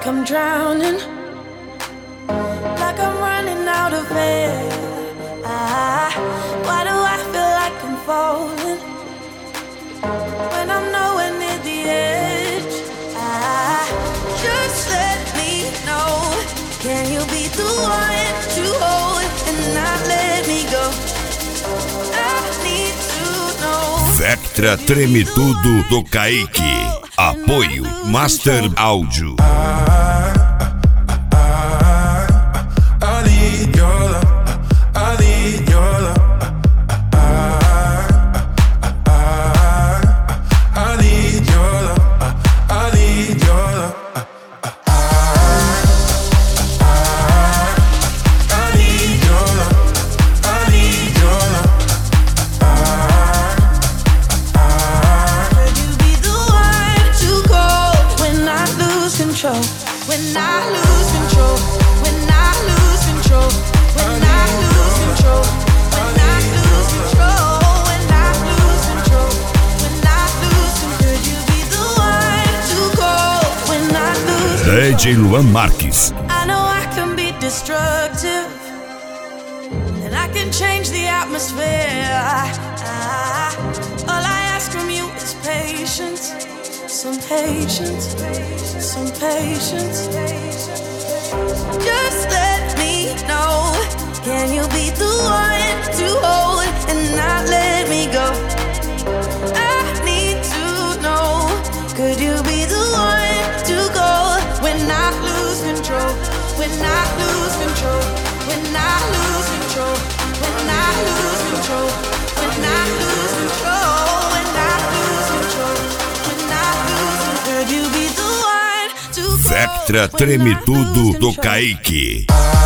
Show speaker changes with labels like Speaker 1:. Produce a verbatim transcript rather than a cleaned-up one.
Speaker 1: I'm drowning, like I'm running out of air. Ah, why do I feel like I'm falling when I'm nowhere near the edge? Ah, just let me know. Can you be the one to hold and not let me go? I need to know.
Speaker 2: Vectra Treme Tudo do Kaique. Apoio Master Áudio.
Speaker 3: I need your love. I need your love. I need your love. I need your love. I need your love. I need your love.
Speaker 1: Could you be the one to go when I lose control? When I lose control. When I lose control. When I lose control. When I lose control. When I lose control. When I lose control. Could you be the one to go when I lose control?
Speaker 2: D J Luan Marques.
Speaker 1: I know I can be destructive, and I can change the atmosphere. Ah, all I ask from you is patience, some patience, some patience. Just let me know. Can you be the one to hold and not let me go? I need to know. Could you be the one to go when I lose control? When I lose control? When I lose control? When I lose control? When I lose control? When I lose control? When I lose control? Could you be the one to go?
Speaker 2: Vectra Treme Tudo do Kaique.